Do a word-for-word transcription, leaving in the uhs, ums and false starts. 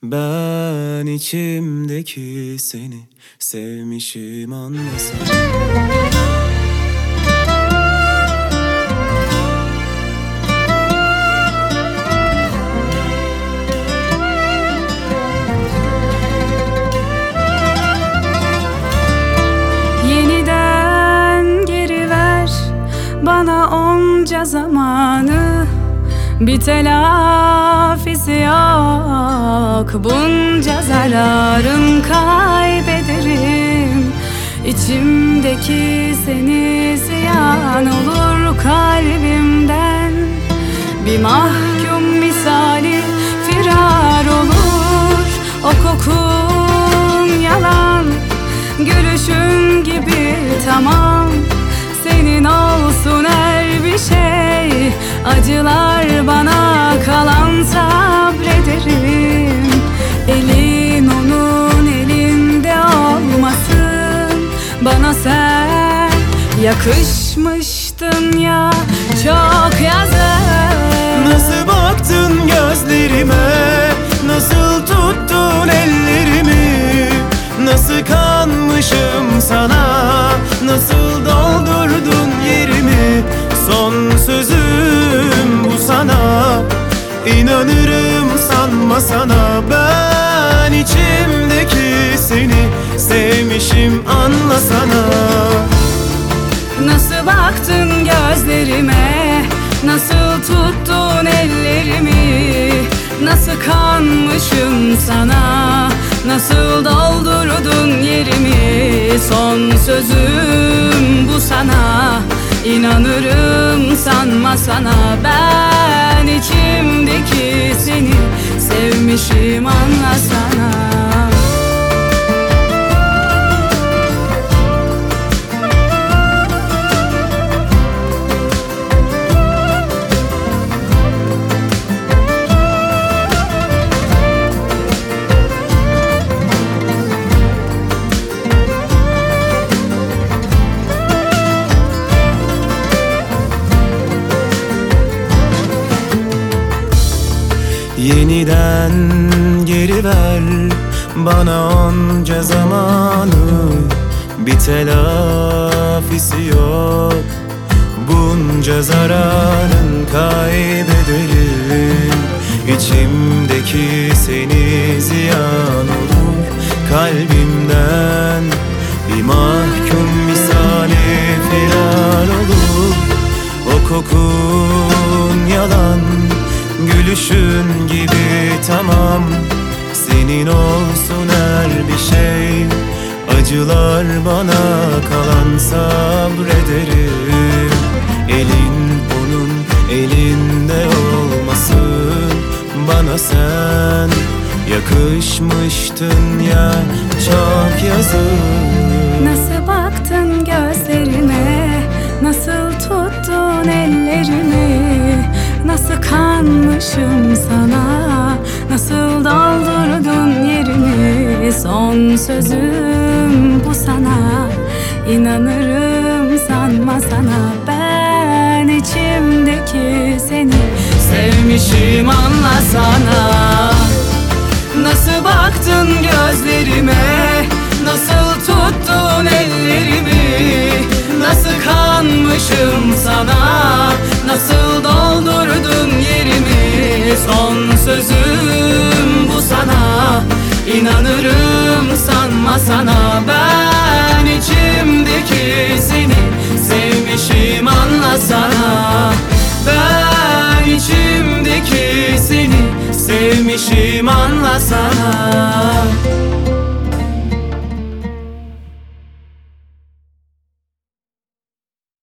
Ben içimdeki seni sevmişim anlasana. Yeniden geri ver bana onca zamanı. Bir telafisi yok bunca zararım, kaybederim. İçimdeki seni ziyan olur kalbimden. Bir mahkum misali firar olur. O kokun yalan, gülüşün gibi tamam. Senin olsun her bir şey, acılar bana kalan sabrederim. Elin onun elinde olmasın, bana sen yakışmıştın ya çok yazık. Nasıl baktın gözlerime, nasıl tuttun ellerimi, nasıl kanmışım sana, nasıl doldurdun yerimi. Son sözüm bu sana, inanırım sanma sana. Ben içimdeki seni sevmişim anlasana. Nasıl baktın gözlerime, nasıl tuttun ellerimi, nasıl kanmışım sana, nasıl doldurdun yerimi. Son sözüm bu sana, İnanırım sanma sana. Ben içimdeki seni sevmişim anlasana. Yeniden geri ver bana onca zamanı. Bir telafisi yok bunca zararın, kaybederim. İçimdeki seni ziyan olur kalbimden. Bir mahkum misali firar olur. O kokun yalan, gülüşün gibi tamam. Senin olsun her bir şey, acılar bana kalan sabrederim. Elin onun elinde olmasın, bana sen yakışmıştın ya çok yazık. Nasıl baktın gözlerime, nasıl tuttun ellerimi, nasıl kanmışım sana, nasıl doldurdun yerimi. Son sözüm bu sana, inanırım sanma sana. Ben içimdeki seni sevmişim anlasana. Nasıl baktın gözlerime, nasıl tuttun ellerimi, nasıl kanmışım sana, nasıl doldurdun yerimi. Son sözüm bu sana, İnanırım sanma sana.